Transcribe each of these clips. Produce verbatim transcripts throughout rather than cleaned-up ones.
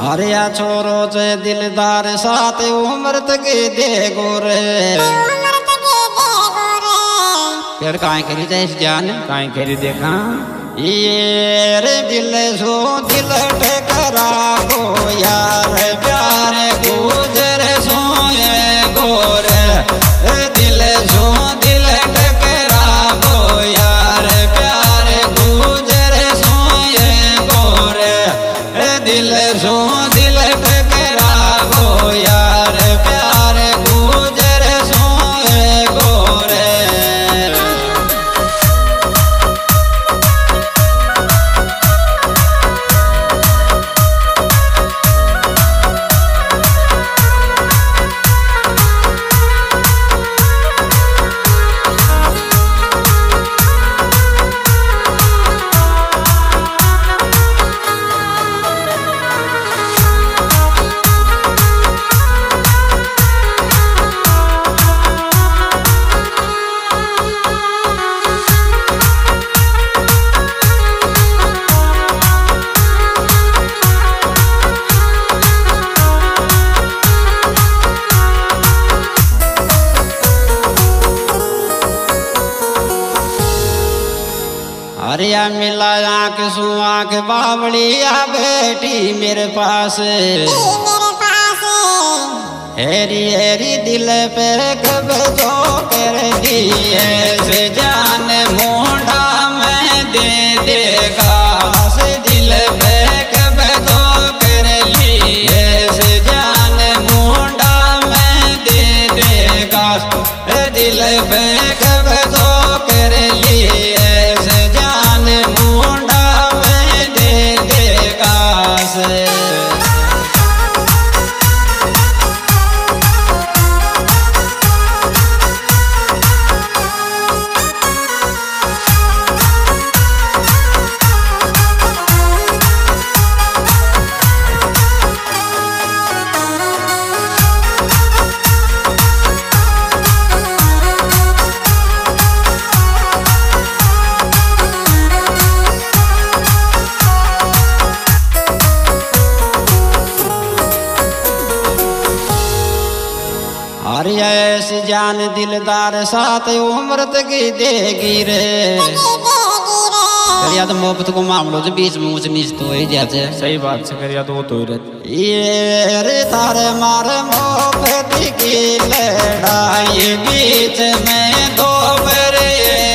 अरे या छोरो से दिलदार साथ उम्र तक दे गोरे फिर काहे करी जाइस जान काहे करी देखा ये रे दिल सो दिल ठकरा गो यार प्यार गुजर सोए गोरे दिल सो दिल ठकरा गो यार प्यार गुजर सोए गोरे दिल सो दिल ठकरा गो यार प्यार गुजर सोए गोरे अरिया मिला आँख सु आँख बावड़िया बेटी मेरे पास हेरी हेरी दिल पे कब जो कर दिए से जान मोढ़ा में दे देगा से दिल पे कब जो कर लिए से जान मोढ़ा में दे देगा दिल पे कब जो कर लिए अरे ऐसी जान दिलदार साथ उम्र तक देगी रे करिया तो मोहब्बत को मामलों से बीच में ऊंच नीच तो ही जाते सही बात से करिया तो वो तो ही रहते ये रे तारे मारे मोहब्बत की लड़ाई बीच में दो बरे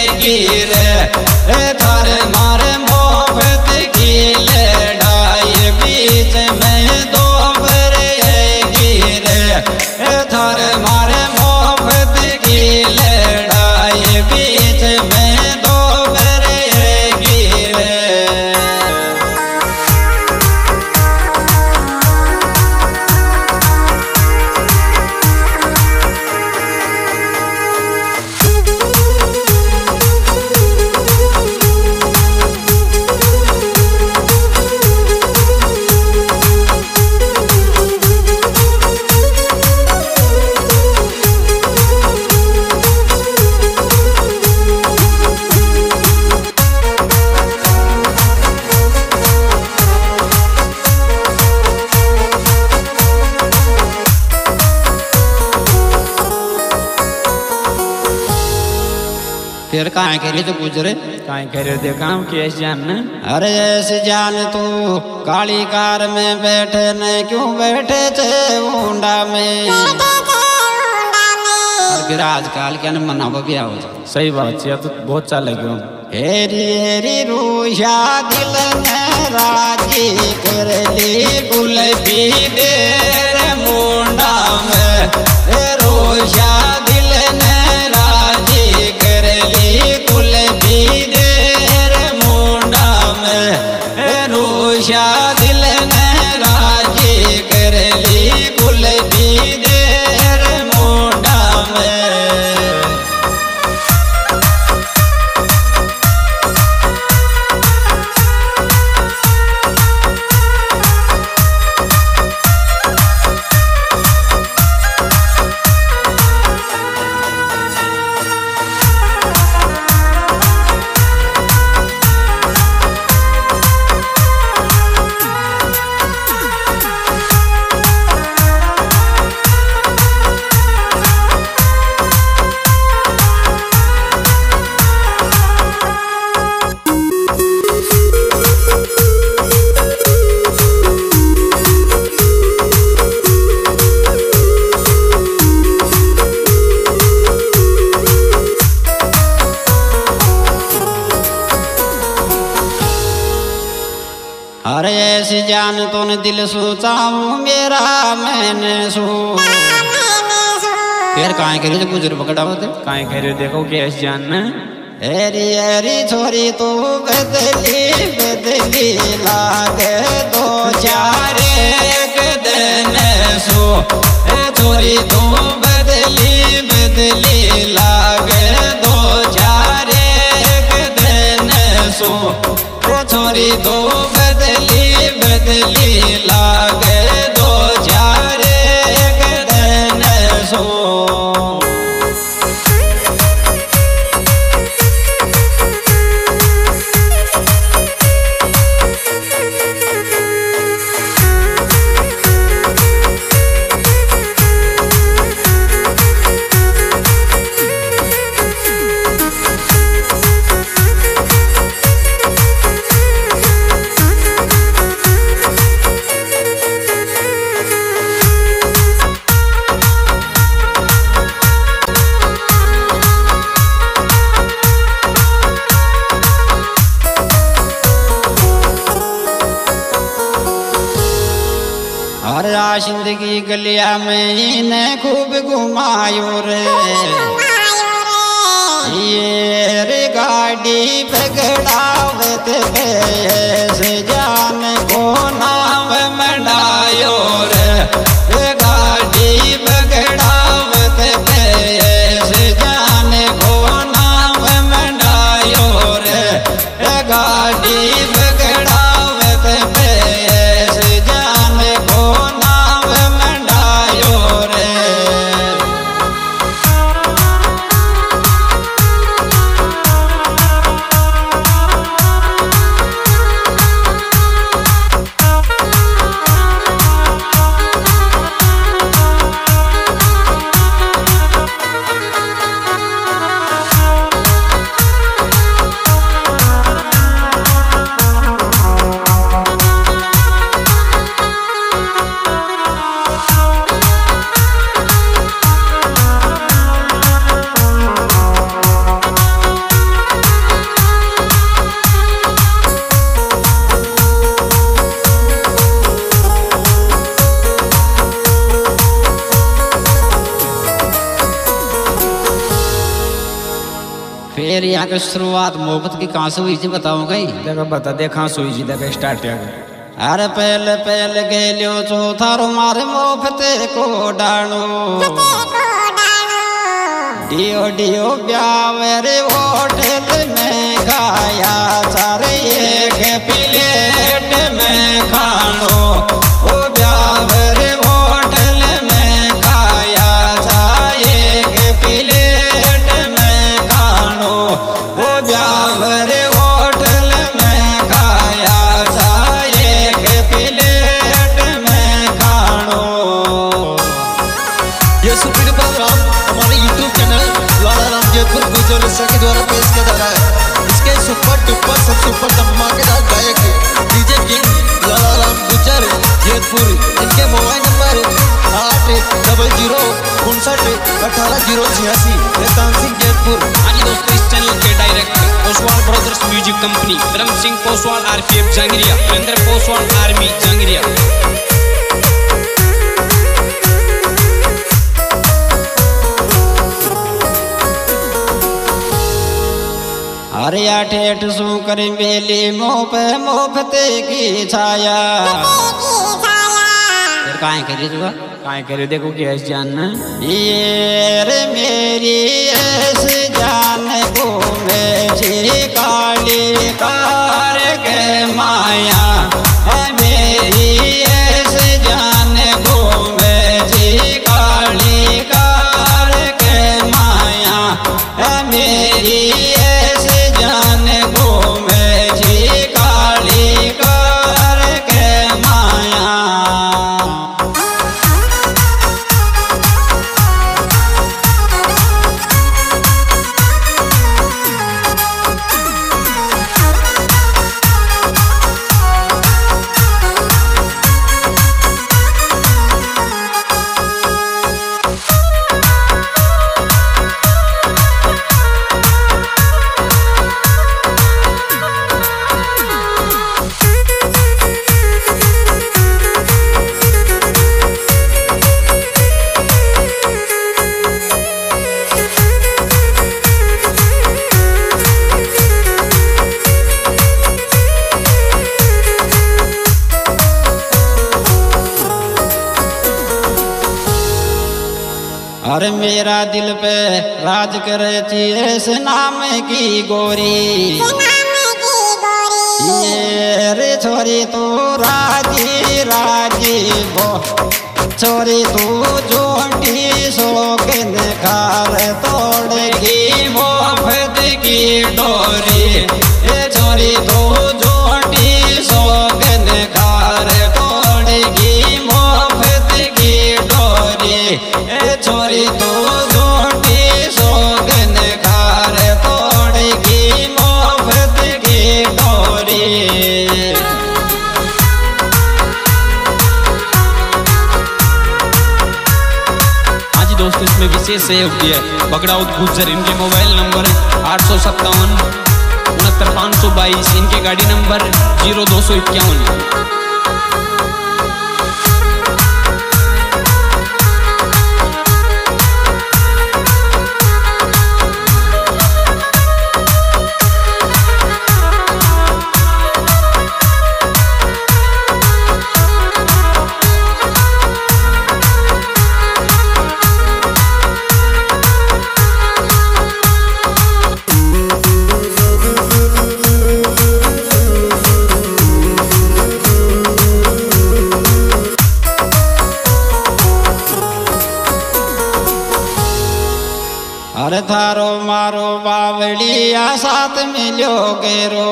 गिरे तारे मारे मोहब्बत की लड़ाई बीच में दो बरे गिरे थारे मारे मोहब्बत की लड़ाई बीच में दो बरे गिरे फिर काहे के लिए तो गुजरे काहे कह रहे देखा कि ऐसे जान न अरे ऐसे जान तू काली कार में बैठे न क्यों बैठे थे ऊंडा में फिर आजकल क्या न मना भी आओ सही बात है तो बहुत चाल लगे हेरी हेरी रूशा दिल ने राजी कर ली गुल भी देर मुंडा में रूशा दिल ने राजी कर ली गुल भी देर मुंडा में रूशा दिल ने राजी कर ली गुल भी देर मुंडा में अरे ऐसी जान तो न दिल सोचाऊं मेरा मैंने सो फिर काहे करे जो गुजर पकड़ा होते काहे कह रहे हो देखो कि ऐसी जान न एरी एरी छोरी तो बदली बदली लागे दो चार एक दिन सो ए छोरी तो बदली बदली लागे दो चार एक दिन सो ओ छोरी तो बदली बदली लागे दो चार एक दिन सो जिंदगी गलिया में इन्हें खूब घुमायो रे ये रे गाड़ी पकड़ावत से जान को नाम मंडायो रे गाड़ी पकड़ावत से जान को नाम मंडायो रे गाड़ी पकड़ावत से जान को फिर यहाँ की शुरुआत मोहब्बत की कहाँ से हुई थी बताऊँ कहीं देखो बता देखा सुई जी देखा स्टार्ट है अरे पहले पहले गेलियो चौथा मारे मोहब्बत को डाणो डियो डियो ब्यावरे होटल में खाया सारे एक प्लेट में खानो ओ ब्यावरे होटल में खाया सारे एक प्लेट में खानो ओ ब्यावरे होटल में खाया सारे एक प्लेट में खानो। ये सुपीर प्रोग्राम हमारे यूट्यूब चैनल लाला राम जयपुर गुजर के द्वारा पेश किया जा रहा है। इसके सुपर डुपर सब सुपर धमाकेदार गायक डीजे किंग लाला राम गुजर जयपुर। इनके मोबाइल नंबर आठ डबल जीरो उनसठ अठारह जीरो छियासी सिंह जयपुर। हाँ जी दोस्तों, इस चैनल के director Poswal brothers music company, Brahm Singh Poswal RPF Jangaria, Surendra Poswal army Jangaria. अरे आठ आठ सू कर बेली मोह पे मोहब्बते की छाया फिर काहे करी जुआ काहे करे देखो कि ऐसी जान न ये रे मेरी ऐसी जान को मेरी काली कार के माया है मेरी ऐसी जान को मेरी काली कार के माया है मेरी और मेरा दिल पे राज करती इस नाम की गोरी, ये रे छोरी तू राजी राजी बो, छोरी तू जोटी शोकन खार तोड़गी मोहब्बत की डोरी, ये छोरी तू जोटी शोकन खार तोड़गी मोहब्बत की डोरी, ये छोरी तू जोटी शोकन खार तोड़गी मोहब्बत की डोरी। दोस्तों इसमें विशेष सहयोग दिया है बगड़ाउद गुज्जर, इनके मोबाइल नंबर आठ सौ सत्तावन उनहत्तर पाँच सौ बाईस, इनके गाड़ी नंबर जीरो दो सौ इक्यावन। अरे थारो मारो बावड़िया साथ मिलो गेरो,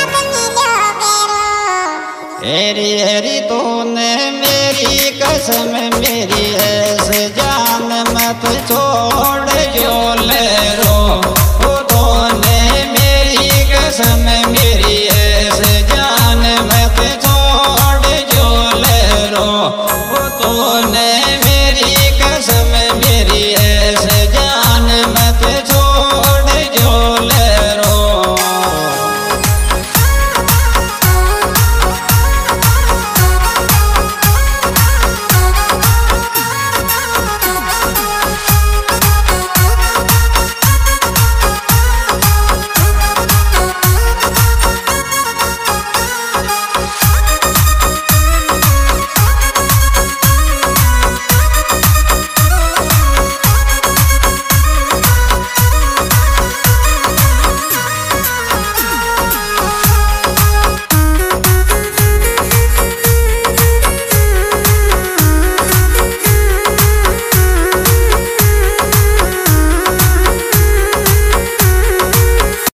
हेरी हेरी तूने मेरी कसम मेरी ऐसे जान मत छोड़